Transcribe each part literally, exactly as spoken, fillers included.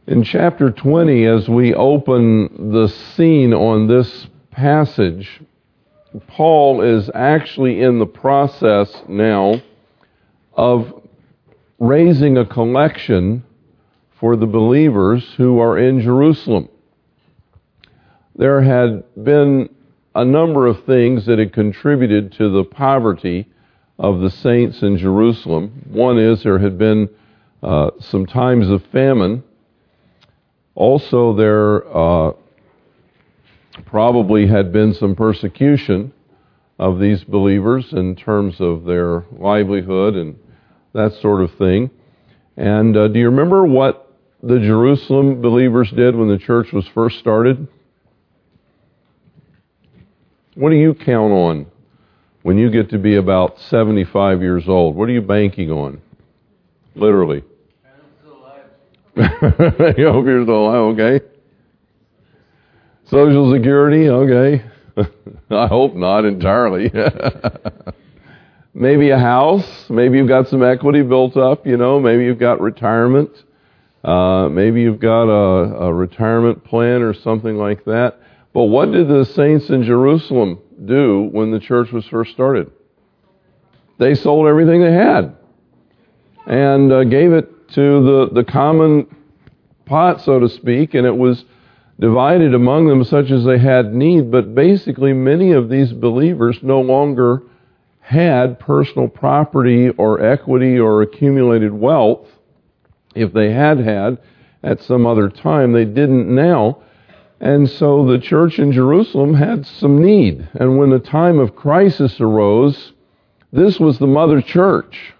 In chapter twenty, as we open the scene on this passage, Paul is actually in the process now of raising a collection for the believers who are in Jerusalem. There had been a number of things that had contributed to the poverty of the saints in Jerusalem. One is there had been uh, some times of famine. Also, there uh, probably had been some persecution of these believers in terms of their livelihood and that sort of thing. And uh, do you remember what the Jerusalem believers did when the church was first started? What do you count on when you get to be about seventy-five years old? What are you banking on? Literally. You hope you're still alive, okay. Social Security, okay. I hope not entirely. Maybe a house. Maybe you've got some equity built up, you know. Maybe you've got retirement. Uh, maybe you've got a, a retirement plan or something like that. But what did the saints in Jerusalem do when the church was first started? They sold everything they had and uh, gave it to the, the common pot, so to speak, and it was divided among them such as they had need. But basically, many of these believers no longer had personal property or equity or accumulated wealth. If they had had at some other time, they didn't now. And so the church in Jerusalem had some need. And when the time of crisis arose, this was the mother church.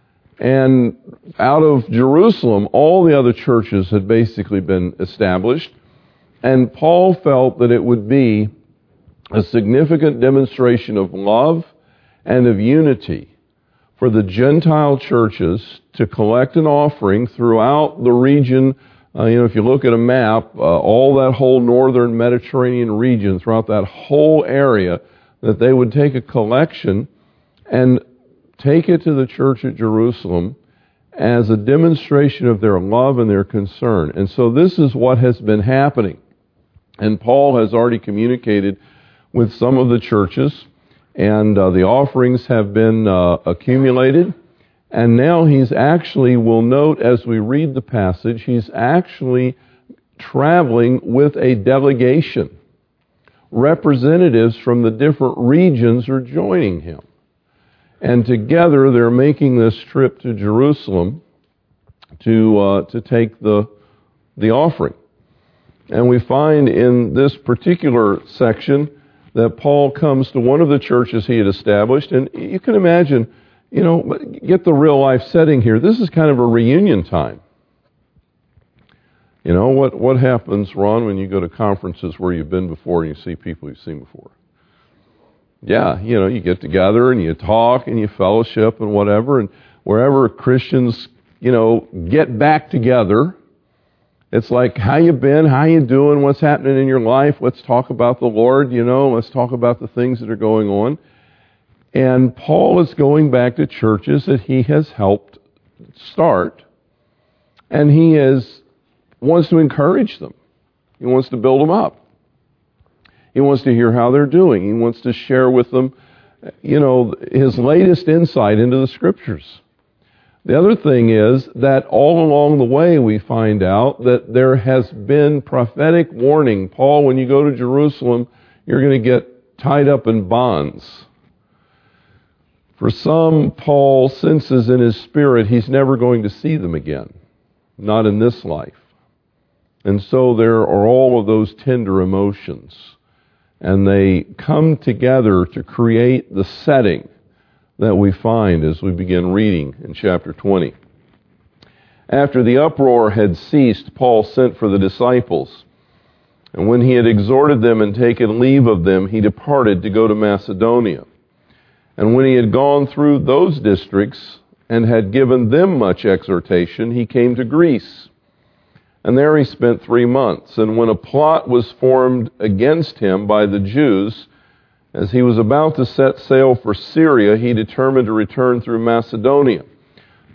And out of Jerusalem, all the other churches had basically been established. And Paul felt that it would be a significant demonstration of love and of unity for the Gentile churches to collect an offering throughout the region. Uh, you know, if you look at a map, uh, all that whole northern Mediterranean region, throughout that whole area, that they would take a collection and take it to the church at Jerusalem as a demonstration of their love and their concern. And so this is what has been happening. And Paul has already communicated with some of the churches, and uh, the offerings have been uh, accumulated. And now he's actually, we'll note as we read the passage, he's actually traveling with a delegation. Representatives from the different regions are joining him. And together they're making this trip to Jerusalem to uh, to take the the offering. And we find in this particular section that Paul comes to one of the churches he had established. And you can imagine, you know, get the real life setting here. This is kind of a reunion time. You know, what, what happens, Ron, when you go to conferences where you've been before and you see people you've seen before? Yeah, you know, you get together and you talk and you fellowship and whatever. And wherever Christians, you know, get back together, it's like, how you been? How you doing? What's happening in your life? Let's talk about the Lord, you know. Let's talk about the things that are going on. And Paul is going back to churches that he has helped start. And he is wants to encourage them. He wants to build them up. He wants to hear how they're doing. He wants to share with them, you know, his latest insight into the Scriptures. The other thing is that all along the way we find out that there has been prophetic warning. Paul, when you go to Jerusalem, you're going to get tied up in bonds. For some, Paul senses in his spirit he's never going to see them again, not in this life. And so there are all of those tender emotions. And they come together to create the setting that we find as we begin reading in chapter twenty. After the uproar had ceased, Paul sent for the disciples. And when he had exhorted them and taken leave of them, he departed to go to Macedonia. And when he had gone through those districts and had given them much exhortation, he came to Greece. And there he spent three months. And when a plot was formed against him by the Jews, as he was about to set sail for Syria, he determined to return through Macedonia.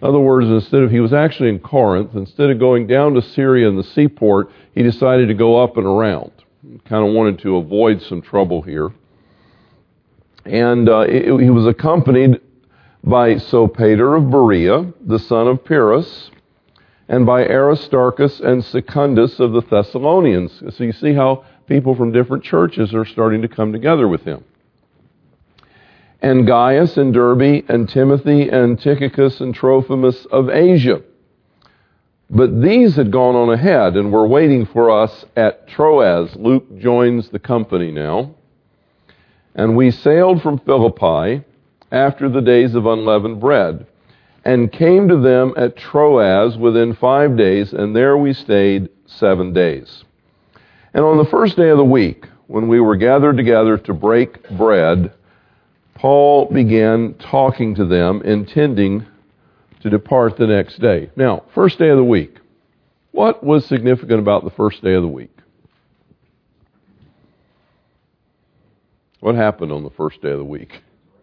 In other words, instead of, he was actually in Corinth, instead of going down to Syria in the seaport, he decided to go up and around. He kind of wanted to avoid some trouble here. And uh, it, he was accompanied by Sopater of Berea, the son of Pyrrhus, and by Aristarchus and Secundus of the Thessalonians. So you see how people from different churches are starting to come together with him. And Gaius and Derbe and Timothy and Tychicus and Trophimus of Asia. But these had gone on ahead and were waiting for us at Troas. Luke joins the company now. And we sailed from Philippi after the days of unleavened bread, and came to them at Troas within five days, and there we stayed seven days. And on the first day of the week, when we were gathered together to break bread, Paul began talking to them, intending to depart the next day. Now, first day of the week. What was significant about the first day of the week? What happened on the first day of the week?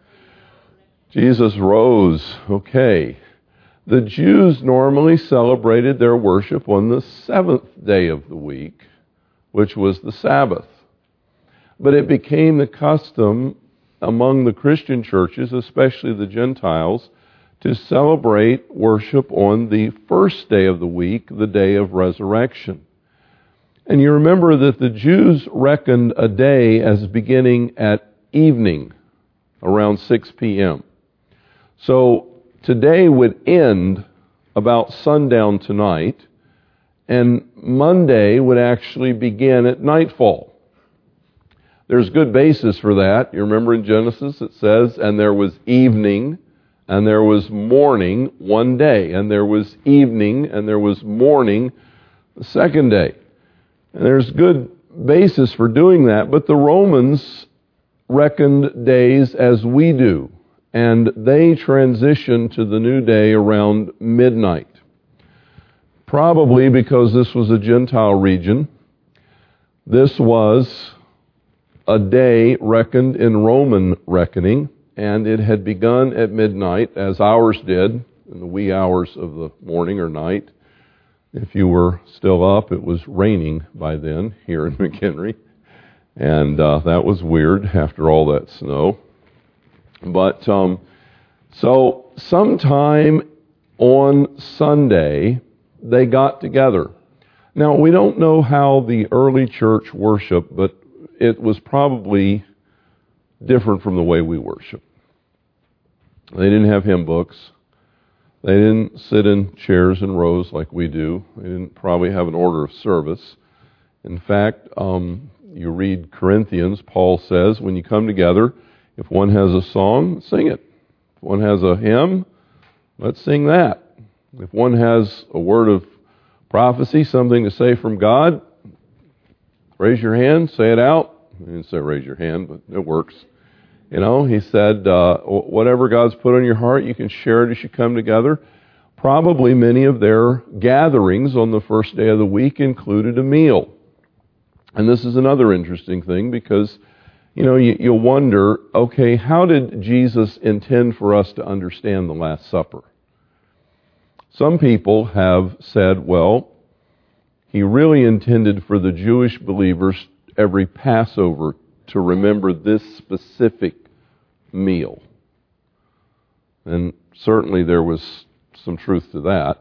Jesus rose. Okay. The Jews normally celebrated their worship on the seventh day of the week, which was the Sabbath. But it became the custom among the Christian churches, especially the Gentiles, to celebrate worship on the first day of the week, the day of resurrection. And you remember that the Jews reckoned a day as beginning at evening, around six p.m. So today would end about sundown tonight, and Monday would actually begin at nightfall. There's good basis for that. You remember in Genesis it says, and there was evening, and there was morning one day, and there was evening, and there was morning the second day. And there's good basis for doing that, but the Romans reckoned days as we do, and they transitioned to the new day around midnight. Probably because this was a Gentile region, this was a day reckoned in Roman reckoning, and it had begun at midnight, as ours did, in the wee hours of the morning or night. If you were still up, it was raining by then here in McHenry, and uh, that was weird after all that snow. But um, so sometime on Sunday, they got together. Now, we don't know how the early church worshiped, but it was probably different from the way we worship. They didn't have hymn books. They didn't sit in chairs and rows like we do. They didn't probably have an order of service. In fact, um, you read Corinthians, Paul says, when you come together, if one has a song, sing it. If one has a hymn, let's sing that. If one has a word of prophecy, something to say from God, raise your hand, say it out. He didn't say raise your hand, but it works. You know, he said, uh, whatever God's put on your heart, you can share it as you come together. Probably many of their gatherings on the first day of the week included a meal. And this is another interesting thing because, you know, you, you'll wonder, okay, how did Jesus intend for us to understand the Last Supper? Some people have said, well, he really intended for the Jewish believers every Passover to remember this specific meal. And certainly there was some truth to that.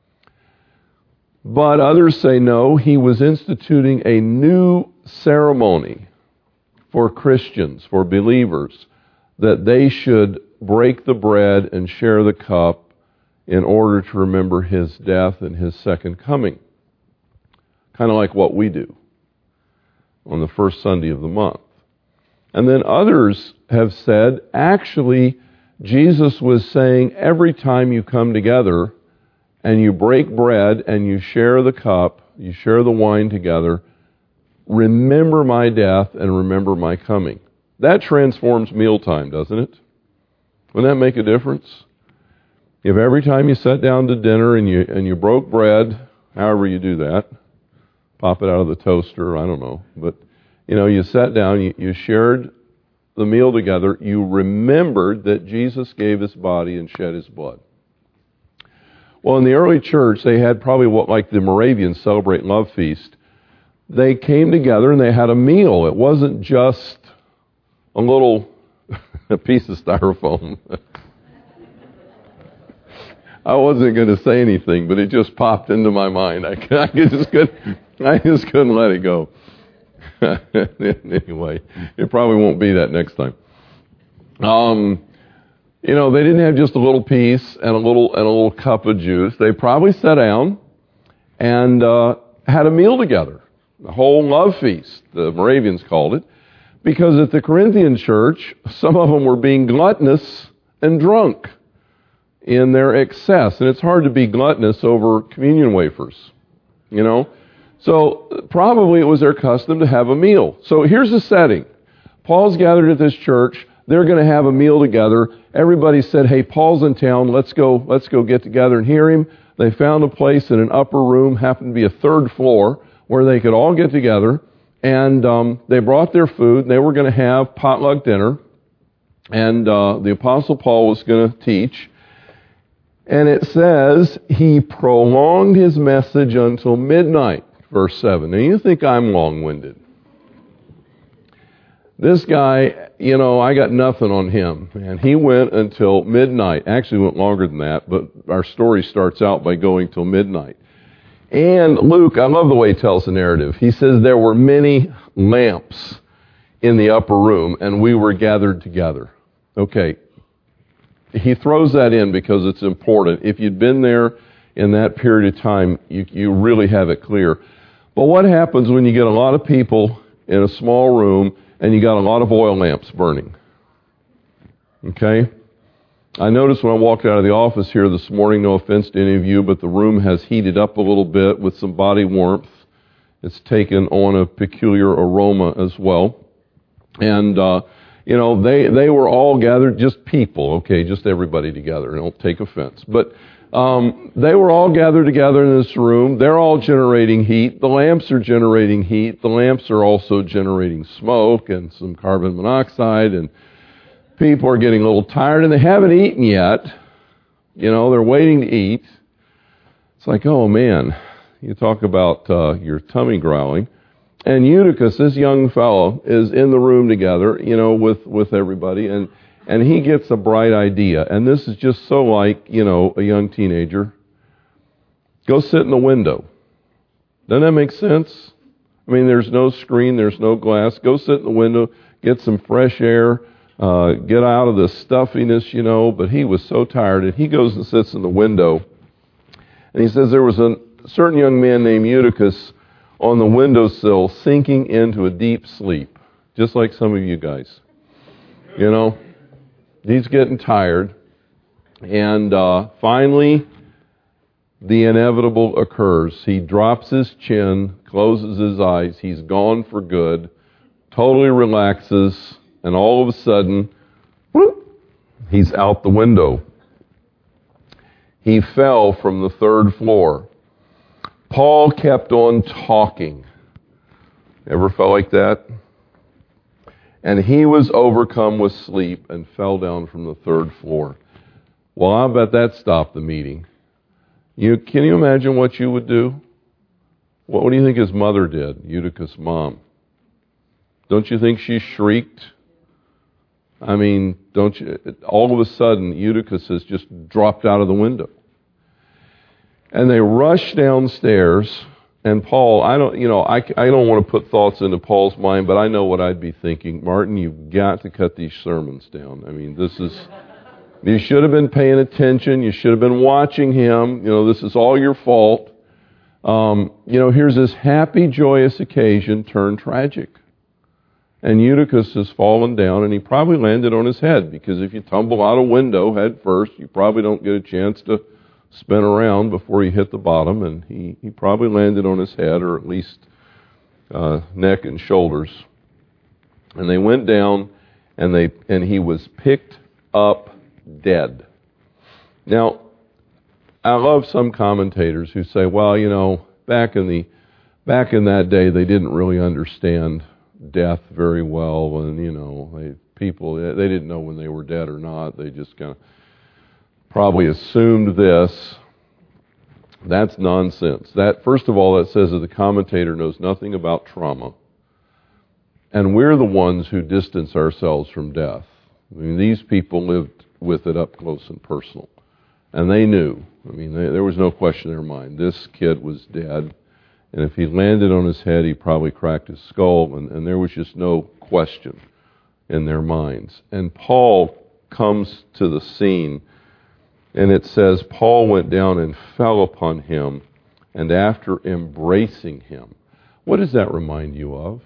But others say no, he was instituting a new ceremony for Christians, for believers, that they should break the bread and share the cup in order to remember his death and his second coming. Kind of like what we do on the first Sunday of the month. And then others have said, actually, Jesus was saying every time you come together and you break bread and you share the cup, you share the wine together, remember my death and remember my coming. That transforms mealtime, doesn't it? Wouldn't that make a difference? If every time you sat down to dinner and you and you broke bread, however you do that, pop it out of the toaster, I don't know, but you know, you sat down, you, you shared the meal together, you remembered that Jesus gave his body and shed his blood. Well, in the early church, they had probably what like the Moravians celebrate love feast. They came together and they had a meal. It wasn't just a little a piece of styrofoam. I wasn't going to say anything, but it just popped into my mind. I, I just couldn't. I just couldn't let it go. Anyway, it probably won't be that next time. Um, you know, they didn't have just a little piece and a little and a little cup of juice. They probably sat down and uh, had a meal together, a whole love feast. The Moravians called it, because at the Corinthian church, some of them were being gluttonous and drunk in their excess, and it's hard to be gluttonous over communion wafers, you know. So probably it was their custom to have a meal. So here's the setting. Paul's gathered at this church. They're going to have a meal together. Everybody said, hey, Paul's in town. Let's go, let's go get together and hear him. They found a place in an upper room, happened to be a third floor, where they could all get together. And um, they brought their food. They were going to have potluck dinner. And uh, the Apostle Paul was going to teach. And it says he prolonged his message until midnight, verse seven. Now, you think I'm long-winded. This guy, you know, I got nothing on him. And he went until midnight. Actually went longer than that, but our story starts out by going till midnight. And Luke, I love the way he tells the narrative. He says there were many lamps in the upper room, and we were gathered together. Okay. He throws that in because it's important. If you'd been there in that period of time, you, you really have it clear. But what happens when you get a lot of people in a small room and you got a lot of oil lamps burning? Okay? I noticed when I walked out of the office here this morning, no offense to any of you, but the room has heated up a little bit with some body warmth. It's taken on a peculiar aroma as well. And, uh, you know, they, they were all gathered, just people, okay, just everybody together. Don't take offense. But um, they were all gathered together in this room. They're all generating heat. The lamps are generating heat. The lamps are also generating smoke and some carbon monoxide. And people are getting a little tired, and they haven't eaten yet. You know, they're waiting to eat. It's like, oh, man, you talk about uh, your tummy growling. And Eutychus, this young fellow, is in the room together, you know, with, with everybody, and, and he gets a bright idea. And this is just so like, you know, a young teenager. Go sit in the window. Doesn't that make sense? I mean, there's no screen, there's no glass. Go sit in the window, get some fresh air, uh, get out of the stuffiness, you know. But he was so tired, and he goes and sits in the window. And he says there was a certain young man named Eutychus on the windowsill, sinking into a deep sleep, just like some of you guys. You know, he's getting tired. And uh, finally, the inevitable occurs. He drops his chin, closes his eyes. He's gone for good, totally relaxes, and all of a sudden, whoop, he's out the window. He fell from the third floor. Paul kept on talking. Ever felt like that? And he was overcome with sleep and fell down from the third floor. Well, I bet that stopped the meeting. You, can you imagine what you would do? What, what do you think his mother did, Eutychus' mom? Don't you think she shrieked? I mean, don't you? All of a sudden, Eutychus has just dropped out of the window. And they rush downstairs, and Paul, I don't, you know, I, I don't want to put thoughts into Paul's mind, but I know what I'd be thinking. Martin, you've got to cut these sermons down. I mean, this is, you should have been paying attention. You should have been watching him. You know, this is all your fault. Um, you know, here's this happy, joyous occasion turned tragic. And Eutychus has fallen down, and he probably landed on his head, because if you tumble out a window head first, you probably don't get a chance to spin around before he hit the bottom, and he, he probably landed on his head, or at least uh, neck and shoulders. And they went down, and they and he was picked up dead. Now, I love some commentators who say, well, you know, back in the back in that day, they didn't really understand death very well, and you know, they, people they didn't know when they were dead or not. They just kind of probably assumed this. That's nonsense. That, first of all, that says that the commentator knows nothing about trauma. And we're the ones who distance ourselves from death. I mean, these people lived with it up close and personal. And they knew. I mean, they, there was no question in their mind. This kid was dead. And if he landed on his head, he probably cracked his skull. And, and there was just no question in their minds. And Paul comes to the scene, and it says, Paul went down and fell upon him, and after embracing him. What does that remind you of?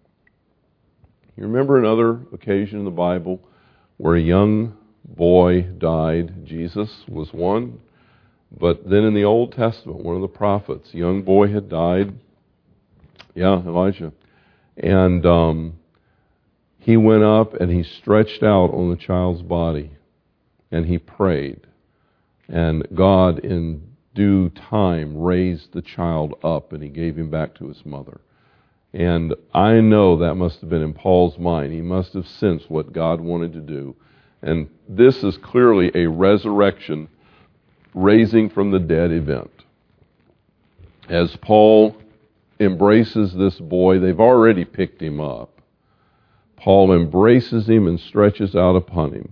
You remember another occasion in the Bible where a young boy died? Jesus was one. But then in the Old Testament, one of the prophets, a young boy had died. Yeah, Elijah. And um, he went up and he stretched out on the child's body and he prayed. And God, in due time, raised the child up and he gave him back to his mother. And I know that must have been in Paul's mind. He must have sensed what God wanted to do. And this is clearly a resurrection, raising from the dead event. As Paul embraces this boy, they've already picked him up. Paul embraces him and stretches out upon him.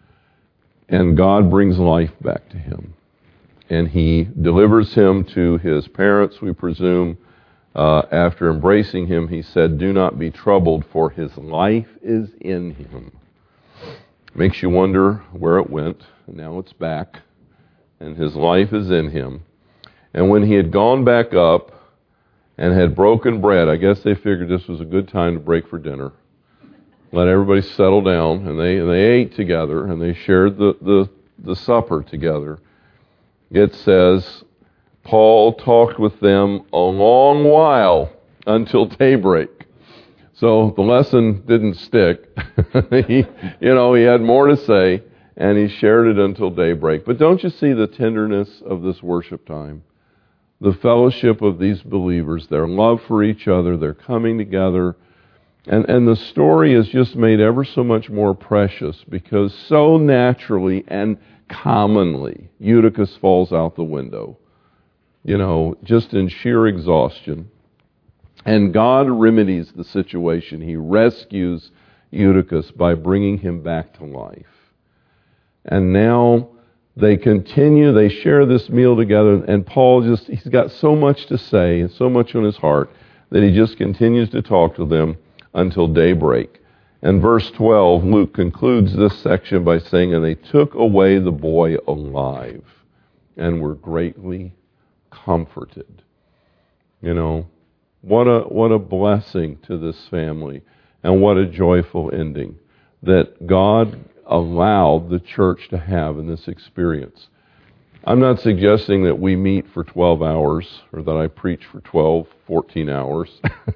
And God brings life back to him. And he delivers him to his parents, we presume. Uh, after embracing him, he said, "Do not be troubled, for his life is in him." Makes you wonder where it went. And now it's back. And his life is in him. And when he had gone back up and had broken bread, I guess they figured this was a good time to break for dinner. Let everybody settle down, and they and they ate together, and they shared the, the, the supper together. It says, Paul talked with them a long while until daybreak. So the lesson didn't stick. he, you know, he had more to say, and he shared it until daybreak. But don't you see the tenderness of this worship time? The fellowship of these believers, their love for each other, their coming together. And, and the story is just made ever so much more precious because so naturally and commonly Eutychus falls out the window, you know, just in sheer exhaustion. And God remedies the situation. He rescues Eutychus by bringing him back to life. And now they continue, they share this meal together, and Paul just, he's got so much to say and so much on his heart that he just continues to talk to them until daybreak. And verse twelve, Luke concludes this section by saying, "And they took away the boy alive and were greatly comforted." You know, what a what a blessing to this family, and what a joyful ending that God allowed the church to have in this experience. I'm not suggesting that we meet for twelve hours or that I preach for twelve, fourteen hours.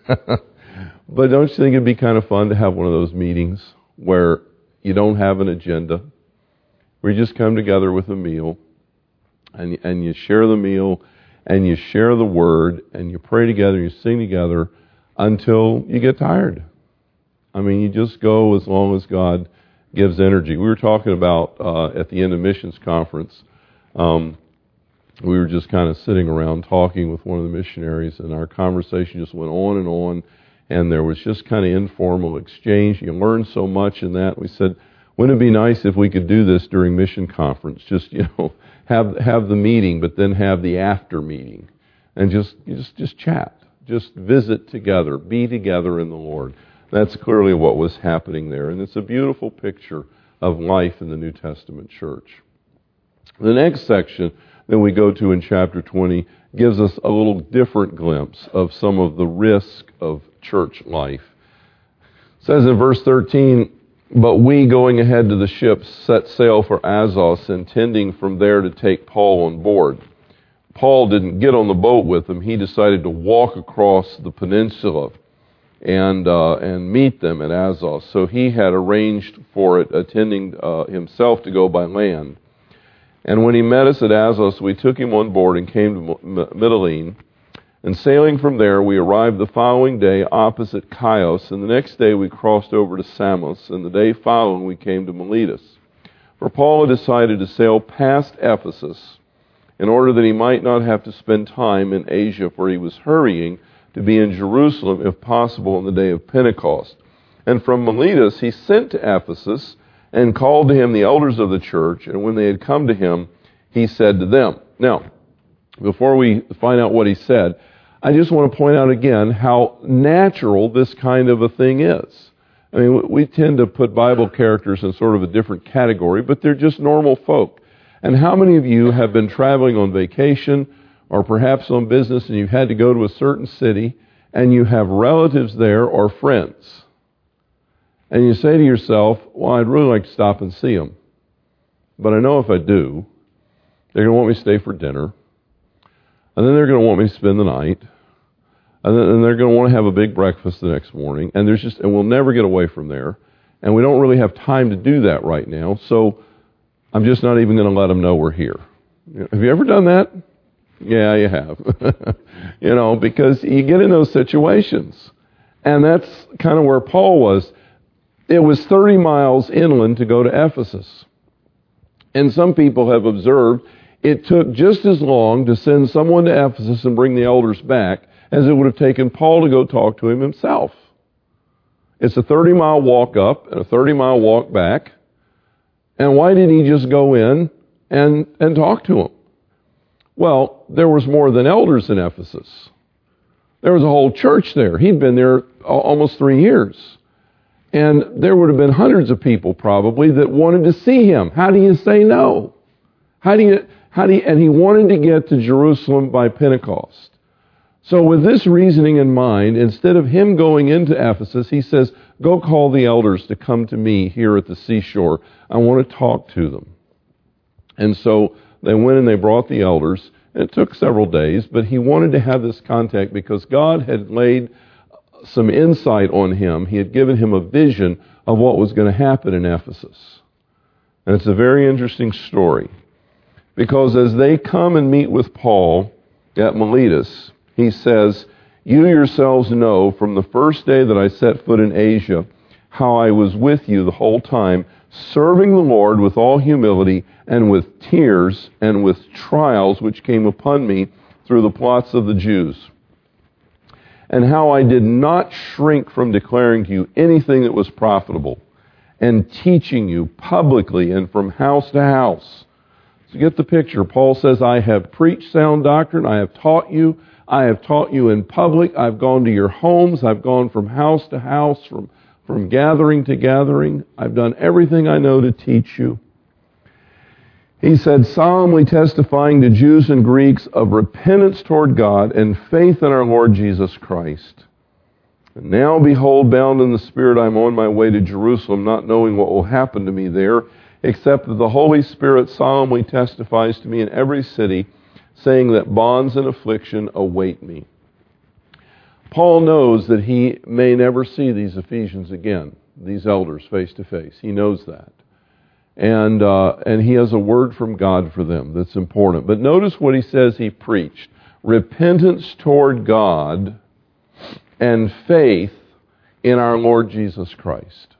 But don't you think it'd be kind of fun to have one of those meetings where you don't have an agenda, where you just come together with a meal, and and you share the meal, and you share the word, and you pray together, and you sing together until you get tired. I mean, you just go as long as God gives energy. We were talking about uh, at the end of missions conference, um, we were just kind of sitting around talking with one of the missionaries, and our conversation just went on and on. And there was just kind of informal exchange. You learn so much in that. We said, wouldn't it be nice if we could do this during mission conference? Just, you know, have have the meeting, but then have the after meeting. And just just just chat. Just visit together. Be together in the Lord. That's clearly what was happening there. And it's a beautiful picture of life in the New Testament church. The next section that we go to in chapter twenty gives us a little different glimpse of some of the risk of church life. It says in verse thirteen, "But we, going ahead to the ship, set sail for Assos, intending from there to take Paul on board." Paul didn't get on the boat with them. He decided to walk across the peninsula and uh, and meet them at Assos. So he had arranged for it, attending uh, himself to go by land. "And when he met us at Assos, we took him on board and came to Mytilene. And sailing from there, we arrived the following day opposite Chios, and the next day we crossed over to Samos, and the day following we came to Miletus. For Paul had decided to sail past Ephesus in order that he might not have to spend time in Asia, for he was hurrying to be in Jerusalem, if possible, on the day of Pentecost. And from Miletus he sent to Ephesus, and called to him the elders of the church, and when they had come to him, he said to them. Now, before we find out what he said, I just want to point out again how natural this kind of a thing is. I mean, we tend to put Bible characters in sort of a different category, but they're just normal folk. And how many of you have been traveling on vacation or perhaps on business and you've had to go to a certain city and you have relatives there or friends? And you say to yourself, well, I'd really like to stop and see them. But I know if I do, they're going to want me to stay for dinner. And then they're going to want me to spend the night. And then they're going to want to have a big breakfast the next morning. And there's just, and we'll never get away from there. And we don't really have time to do that right now. So I'm just not even going to let them know we're here. Have you ever done that? Yeah, you have. You know, because you get in those situations. And that's kind of where Paul was. It was thirty miles inland to go to Ephesus. And some people have observed it took just as long to send someone to Ephesus and bring the elders back as it would have taken Paul to go talk to him himself. It's a thirty-mile walk up and a thirty-mile walk back. And why didn't he just go in and, and talk to him? Well, there was more than elders in Ephesus. There was a whole church there. He'd been there almost three years. And there would have been hundreds of people probably that wanted to see him. How do you say no? How do you, how do you, and he wanted to get to Jerusalem by Pentecost. So with this reasoning in mind, instead of him going into Ephesus, he says, go call the elders to come to me here at the seashore. I want to talk to them. And so they went and they brought the elders. And it took several days, but he wanted to have this contact because God had laid some insight on him. He had given him a vision of what was going to happen in Ephesus. And it's a very interesting story. Because as they come and meet with Paul at Miletus, he says, you yourselves know from the first day that I set foot in Asia how I was with you the whole time, serving the Lord with all humility and with tears and with trials which came upon me through the plots of the Jews. And how I did not shrink from declaring to you anything that was profitable and teaching you publicly and from house to house. So get the picture. Paul says, I have preached sound doctrine. I have taught you. I have taught you in public. I've gone to your homes. I've gone from house to house, from, from gathering to gathering. I've done everything I know to teach you. He said, solemnly testifying to Jews and Greeks of repentance toward God and faith in our Lord Jesus Christ. And now, behold, bound in the Spirit, I'm on my way to Jerusalem, not knowing what will happen to me there, except that the Holy Spirit solemnly testifies to me in every city, saying that bonds and affliction await me. Paul knows that he may never see these Ephesians again, these elders face to face. He knows that. And uh, and he has a word from God for them that's important. But notice what he says he preached. Repentance toward God and faith in our Lord Jesus Christ.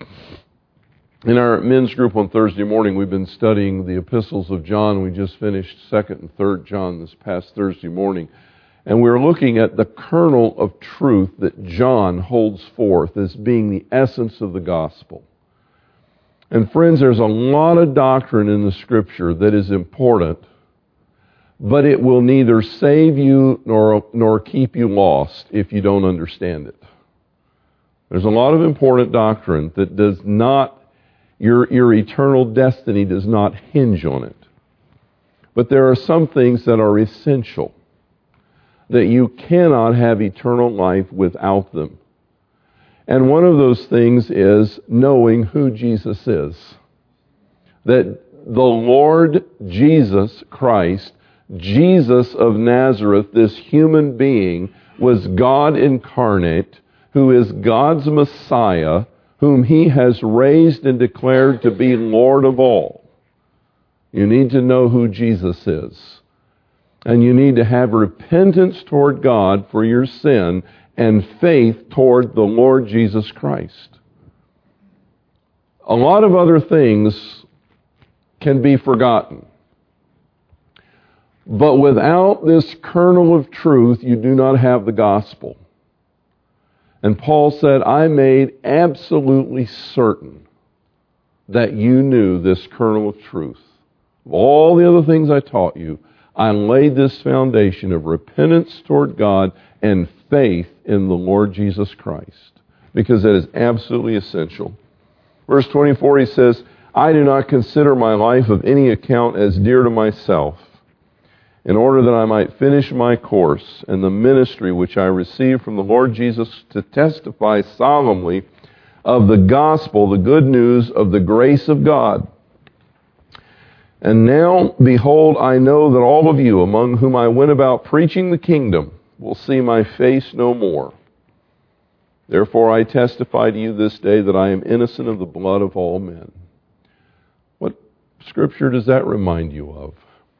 In our men's group on Thursday morning, we've been studying the epistles of John. We just finished second and third John this past Thursday morning. And we're looking at the kernel of truth that John holds forth as being the essence of the gospel. And friends, there's a lot of doctrine in the Scripture that is important, but it will neither save you nor, nor keep you lost if you don't understand it. There's a lot of important doctrine that does not, your, your eternal destiny does not hinge on it. But there are some things that are essential, that you cannot have eternal life without them. And one of those things is knowing who Jesus is. That the Lord Jesus Christ, Jesus of Nazareth, this human being, was God incarnate, who is God's Messiah, whom He has raised and declared to be Lord of all. You need to know who Jesus is. And you need to have repentance toward God for your sin and faith toward the Lord Jesus Christ. A lot of other things can be forgotten. But without this kernel of truth, you do not have the gospel. And Paul said, I made absolutely certain that you knew this kernel of truth. Of all the other things I taught you, I laid this foundation of repentance toward God and faith in the Lord Jesus Christ, because that is absolutely essential. Verse twenty-four, he says, I do not consider my life of any account as dear to myself, in order that I might finish my course and the ministry which I received from the Lord Jesus to testify solemnly of the gospel, the good news of the grace of God. And now, behold, I know that all of you, among whom I went about preaching the kingdom, will see my face no more. Therefore I testify to you this day that I am innocent of the blood of all men. What scripture does that remind you of?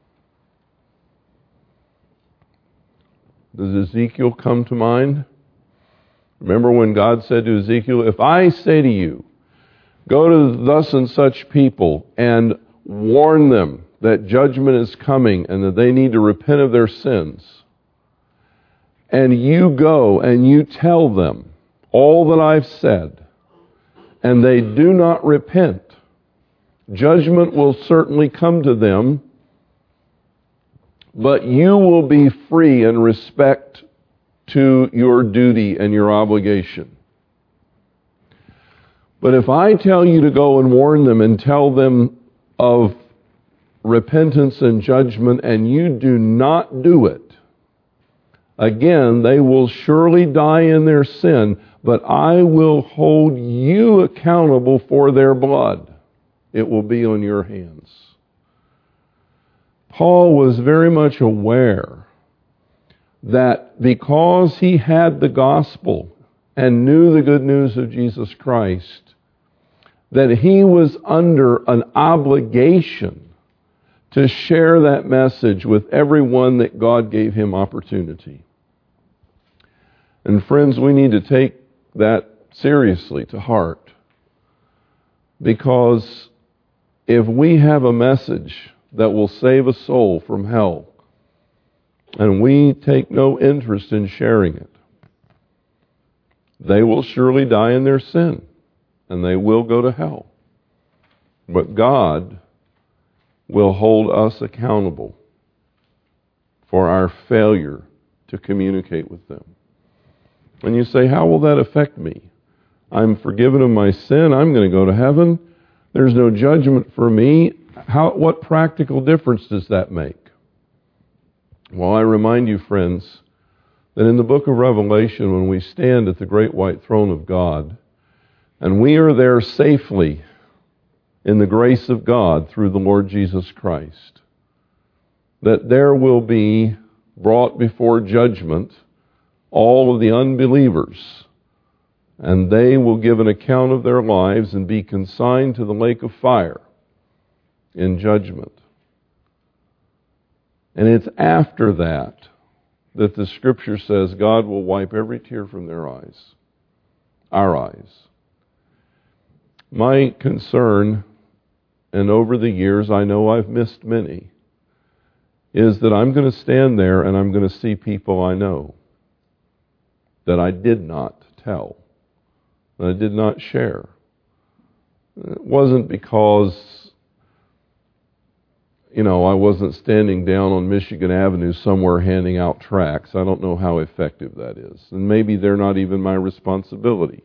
Does Ezekiel come to mind? Remember when God said to Ezekiel, if I say to you, go to thus and such people and warn them that judgment is coming and that they need to repent of their sins, and you go and you tell them all that I've said, and they do not repent, judgment will certainly come to them, but you will be free in respect to your duty and your obligation. But if I tell you to go and warn them and tell them of repentance and judgment, and you do not do it, again, they will surely die in their sin, but I will hold you accountable for their blood. It will be on your hands. Paul was very much aware that because he had the gospel and knew the good news of Jesus Christ, that he was under an obligation to share that message with everyone that God gave him opportunity. And friends, we need to take that seriously to heart, because if we have a message that will save a soul from hell, and we take no interest in sharing it, they will surely die in their sin, and they will go to hell. But God will hold us accountable for our failure to communicate with them. And you say, how will that affect me? I'm forgiven of my sin. I'm going to go to heaven. There's no judgment for me. How, what practical difference does that make? Well, I remind you, friends, that in the book of Revelation, when we stand at the great white throne of God, and we are there safely in the grace of God through the Lord Jesus Christ, that there will be brought before judgment all of the unbelievers, and they will give an account of their lives and be consigned to the lake of fire in judgment. And it's after that that the Scripture says God will wipe every tear from their eyes, our eyes. My concern, and over the years I know I've missed many, is that I'm going to stand there and I'm going to see people I know that I did not tell, that I did not share. It wasn't because, you know, I wasn't standing down on Michigan Avenue somewhere handing out tracts. I don't know how effective that is. And maybe they're not even my responsibility.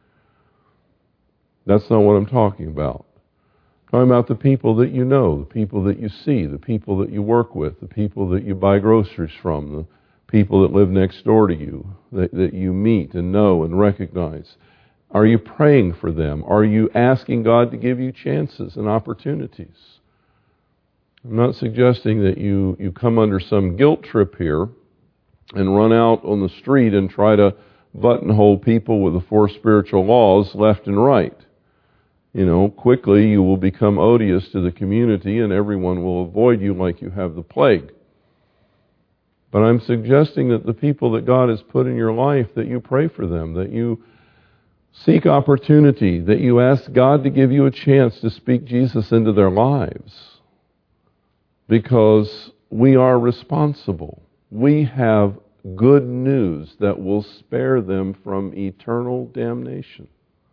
That's not what I'm talking about. I'm talking about the people that you know, the people that you see, the people that you work with, the people that you buy groceries from, the people that live next door to you, that, that you meet and know and recognize. Are you praying for them? Are you asking God to give you chances and opportunities? I'm not suggesting that you, you come under some guilt trip here and run out on the street and try to buttonhole people with the four spiritual laws left and right. You know, quickly you will become odious to the community and everyone will avoid you like you have the plague. But I'm suggesting that the people that God has put in your life, that you pray for them, that you seek opportunity, that you ask God to give you a chance to speak Jesus into their lives. Because we are responsible. We have good news that will spare them from eternal damnation.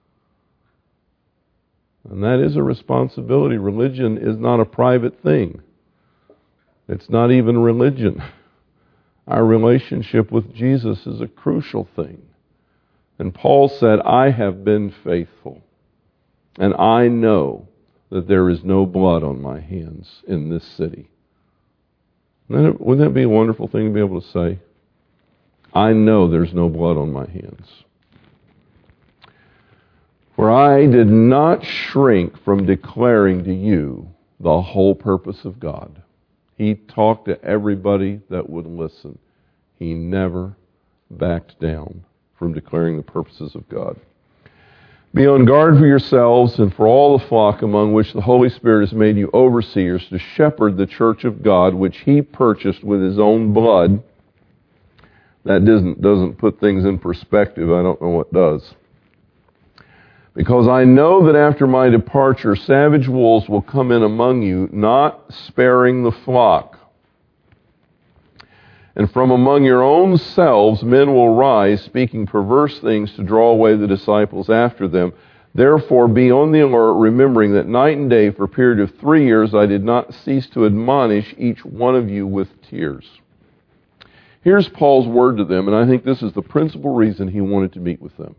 And that is a responsibility. Religion is not a private thing. It's not even religion. Our relationship with Jesus is a crucial thing. And Paul said, I have been faithful, and I know that there is no blood on my hands in this city. Wouldn't that be a wonderful thing to be able to say? I know there's no blood on my hands. For I did not shrink from declaring to you the whole purpose of God. He talked to everybody that would listen. He never backed down from declaring the purposes of God. Be on guard for yourselves and for all the flock among which the Holy Spirit has made you overseers to shepherd the church of God, which He purchased with His own blood. That doesn't, doesn't put things in perspective. I don't know what does. Because I know that after my departure, savage wolves will come in among you, not sparing the flock. And from among your own selves men will rise, speaking perverse things to draw away the disciples after them. Therefore be on the alert, remembering that night and day for a period of three years I did not cease to admonish each one of you with tears. Here's Paul's word to them, and I think this is the principal reason he wanted to meet with them.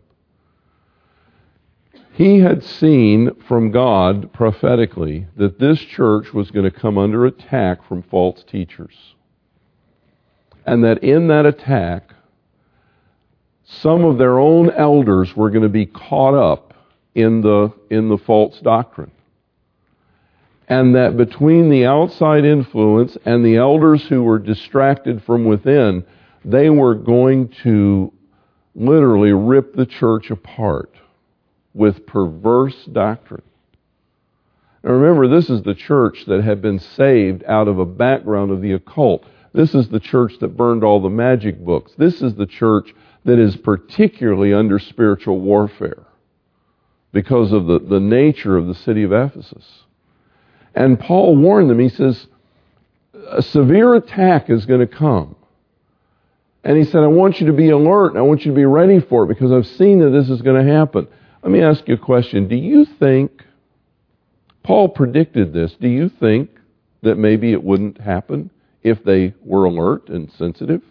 He had seen from God prophetically that this church was going to come under attack from false teachers. And that in that attack, some of their own elders were going to be caught up in the, in the false doctrine. And that between the outside influence and the elders who were distracted from within, they were going to literally rip the church apart with perverse doctrine. Now remember, this is the church that had been saved out of a background of the occult. This is the church that burned all the magic books. This is the church that is particularly under spiritual warfare because of the, the nature of the city of Ephesus. And Paul warned them. He says, a severe attack is going to come. And he said, I want you to be alert and I want you to be ready for it because I've seen that this is going to happen. Let me ask you a question. Do you think, Paul predicted this, do you think that maybe it wouldn't happen if they were alert and sensitive?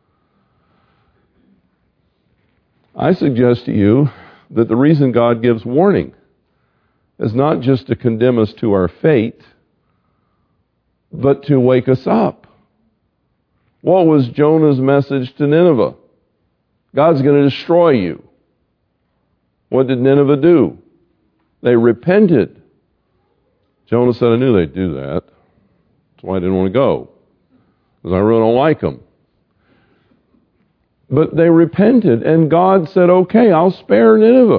I suggest to you that the reason God gives warning is not just to condemn us to our fate, but to wake us up. What was Jonah's message to Nineveh? God's going to destroy you. What did Nineveh do? They repented. Jonah said, I knew they'd do that. That's why I didn't want to go. Because I really don't like them. But they repented, and God said, okay, I'll spare Nineveh.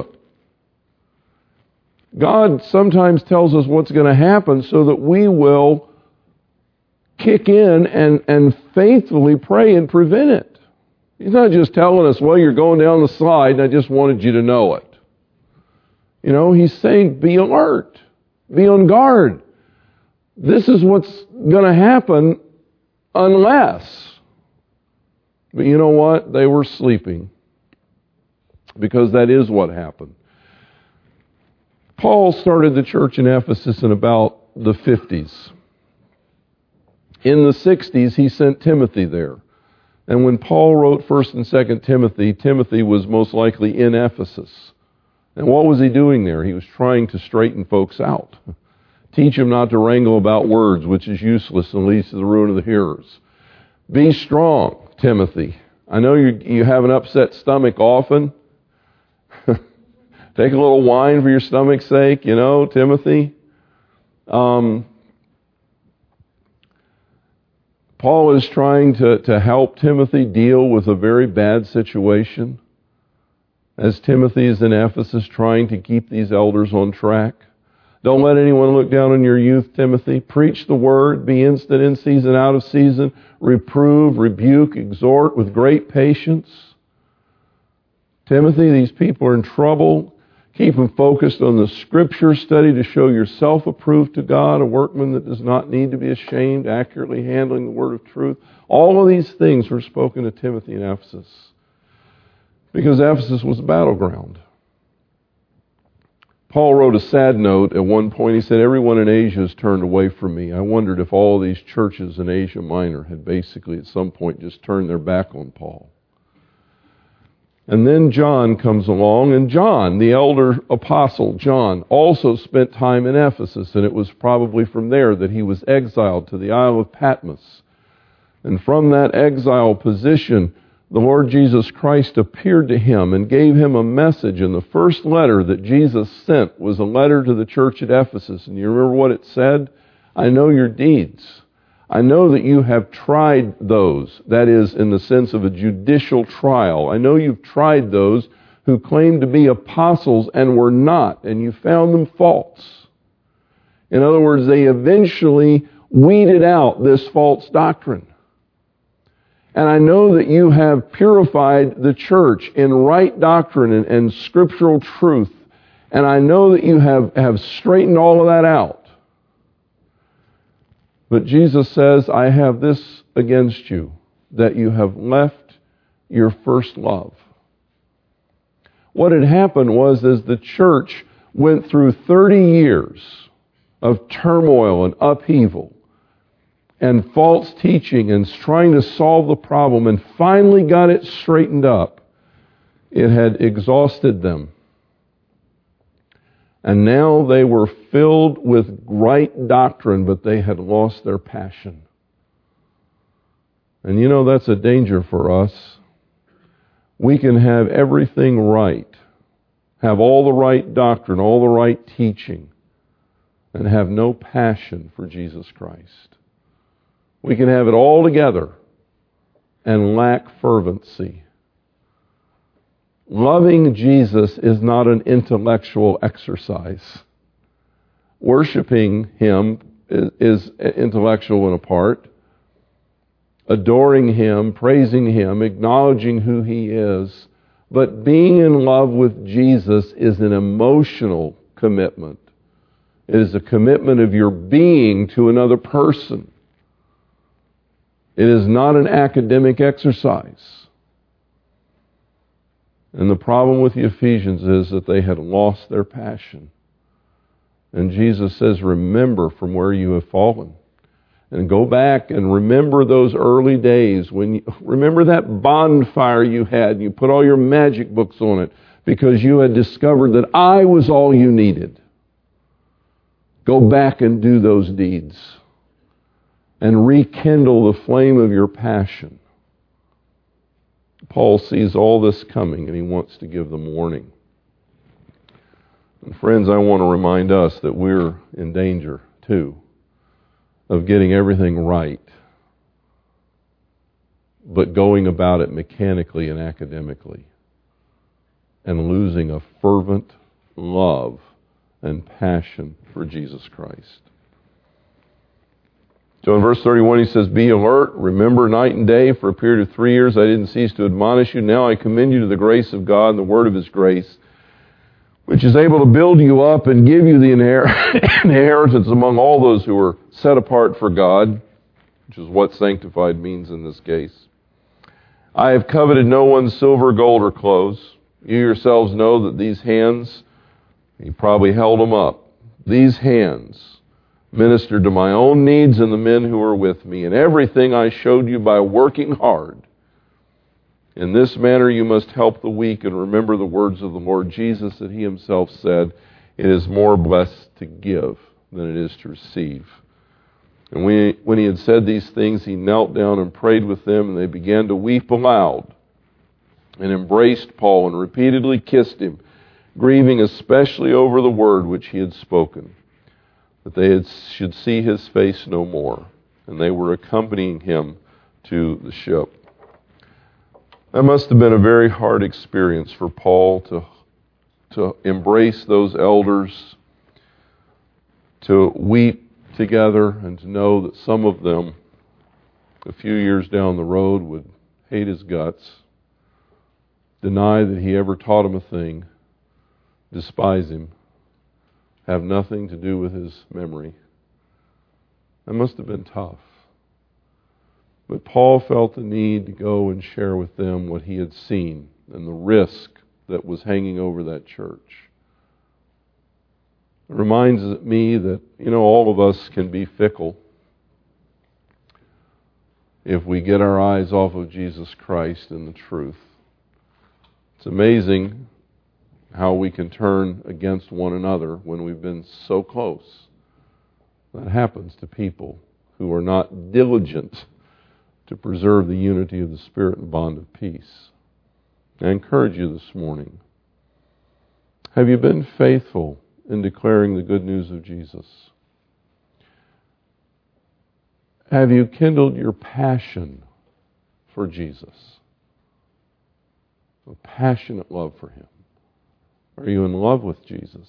God sometimes tells us what's going to happen so that we will kick in and, and faithfully pray and prevent it. He's not just telling us, well, you're going down the slide, and I just wanted you to know it. You know, he's saying, be alert. Be on guard. This is what's going to happen unless... But you know what? They were sleeping. Because that is what happened. Paul started the church in Ephesus in about the fifties. In the sixties, he sent Timothy there. And when Paul wrote First and Second Timothy, Timothy was most likely in Ephesus. And what was he doing there? He was trying to straighten folks out. Teach them not to wrangle about words, which is useless and leads to the ruin of the hearers. Be strong, Timothy. I know you you have an upset stomach often. Take a little wine for your stomach's sake, you know, Timothy. Um, Paul is trying to, to help Timothy deal with a very bad situation. As Timothy is in Ephesus trying to keep these elders on track. Don't let anyone look down on your youth, Timothy. Preach the word, be instant in season, out of season. Reprove, rebuke, exhort with great patience. Timothy, these people are in trouble. Keep them focused on the Scripture study to show yourself approved to God, a workman that does not need to be ashamed, accurately handling the word of truth. All of these things were spoken to Timothy in Ephesus because Ephesus was a battleground. Paul wrote a sad note at one point. He said, everyone in Asia has turned away from me. I wondered if all these churches in Asia Minor had basically at some point just turned their back on Paul. And then John comes along, and John, the elder apostle, John, also spent time in Ephesus, and it was probably from there that he was exiled to the Isle of Patmos. And from that exile position, the Lord Jesus Christ appeared to him and gave him a message, and the first letter that Jesus sent was a letter to the church at Ephesus. And you remember what it said? I know your deeds. I know that you have tried those, that is, in the sense of a judicial trial. I know you've tried those who claimed to be apostles and were not, and you found them false. In other words, they eventually weeded out this false doctrine. And I know that you have purified the church in right doctrine and, and scriptural truth. And I know that you have, have straightened all of that out. But Jesus says, I have this against you, that you have left your first love. What had happened was, as the church went through thirty years of turmoil and upheaval and false teaching and trying to solve the problem and finally got it straightened up, it had exhausted them. And now they were filled with right doctrine, but they had lost their passion. And you know, that's a danger for us. We can have everything right, have all the right doctrine, all the right teaching, and have no passion for Jesus Christ. We can have it all together and lack fervency. Loving Jesus is not an intellectual exercise. Worshiping Him is, is intellectual in a part. Adoring Him, praising Him, acknowledging who He is. But being in love with Jesus is an emotional commitment. It is a commitment of your being to another person. It is not an academic exercise. And the problem with the Ephesians is that they had lost their passion. And Jesus says, remember from where you have fallen. And go back and remember those early days when you, remember that bonfire you had and you put all your magic books on it because you had discovered that I was all you needed. Go back and do those deeds and rekindle the flame of your passion. Paul sees all this coming and he wants to give them warning. And friends, I want to remind us that we're in danger too of getting everything right, but going about it mechanically and academically and losing a fervent love and passion for Jesus Christ. So in verse thirty-one he says, be alert, remember night and day. For a period of three years I didn't cease to admonish you. Now I commend you to the grace of God and the word of His grace, which is able to build you up and give you the inheritance among all those who are set apart for God, which is what sanctified means in this case. I have coveted no one's silver, gold, or clothes. You yourselves know that these hands, he probably held them up, these hands ministered to my own needs and the men who were with me. And everything I showed you by working hard. In this manner you must help the weak and remember the words of the Lord Jesus that He Himself said, it is more blessed to give than it is to receive. And when he, when he had said these things, he knelt down and prayed with them, and they began to weep aloud and embraced Paul and repeatedly kissed him, grieving especially over the word which he had spoken, that they had, should see his face no more. And they were accompanying him to the ship. That must have been a very hard experience for Paul to, to embrace those elders, to weep together, and to know that some of them, a few years down the road, would hate his guts, deny that he ever taught them a thing, despise him, have nothing to do with his memory. That must have been tough. But Paul felt the need to go and share with them what he had seen and the risk that was hanging over that church. It reminds me that, you know, all of us can be fickle if we get our eyes off of Jesus Christ and the truth. It's amazing how we can turn against one another when we've been so close. That happens to people who are not diligent to preserve the unity of the Spirit and bond of peace. I encourage you this morning. Have you been faithful in declaring the good news of Jesus? Have you kindled your passion for Jesus? A passionate love for Him. Are you in love with Jesus?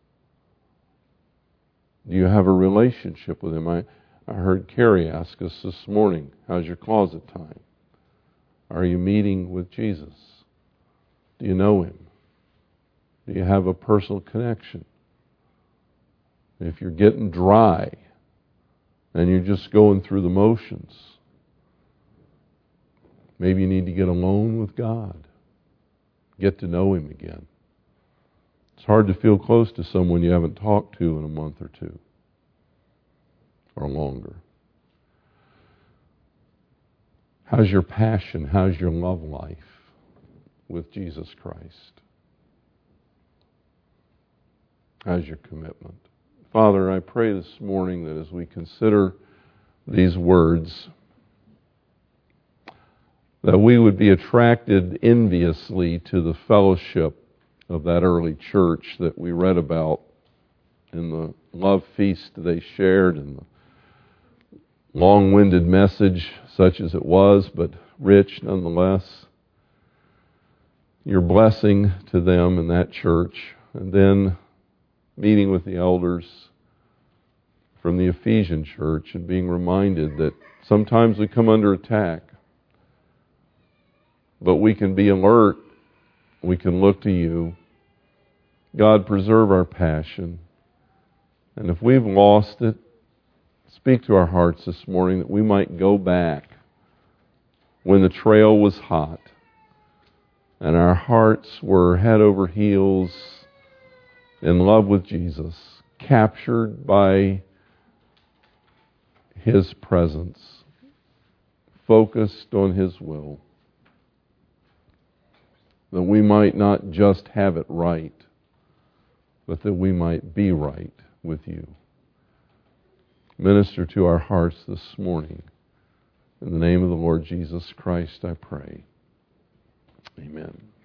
Do you have a relationship with Him? I, I heard Carrie ask us this morning, how's your closet time? Are you meeting with Jesus? Do you know Him? Do you have a personal connection? If you're getting dry and you're just going through the motions, maybe you need to get alone with God. Get to know Him again. It's hard to feel close to someone you haven't talked to in a month or two or longer. How's your passion? How's your love life with Jesus Christ? How's your commitment? Father, I pray this morning that as we consider these words, that we would be attracted enviously to the fellowship of that early church that we read about in the love feast they shared and the long-winded message, such as it was, but rich nonetheless. Your blessing to them in that church, and then meeting with the elders from the Ephesian church and being reminded that sometimes we come under attack, but we can be alert. We can look to You. God, preserve our passion. And if we've lost it, speak to our hearts this morning that we might go back when the trail was hot and our hearts were head over heels in love with Jesus, captured by His presence, focused on His will, that we might not just have it right, but that we might be right with You. Minister to our hearts this morning. In the name of the Lord Jesus Christ, I pray. Amen.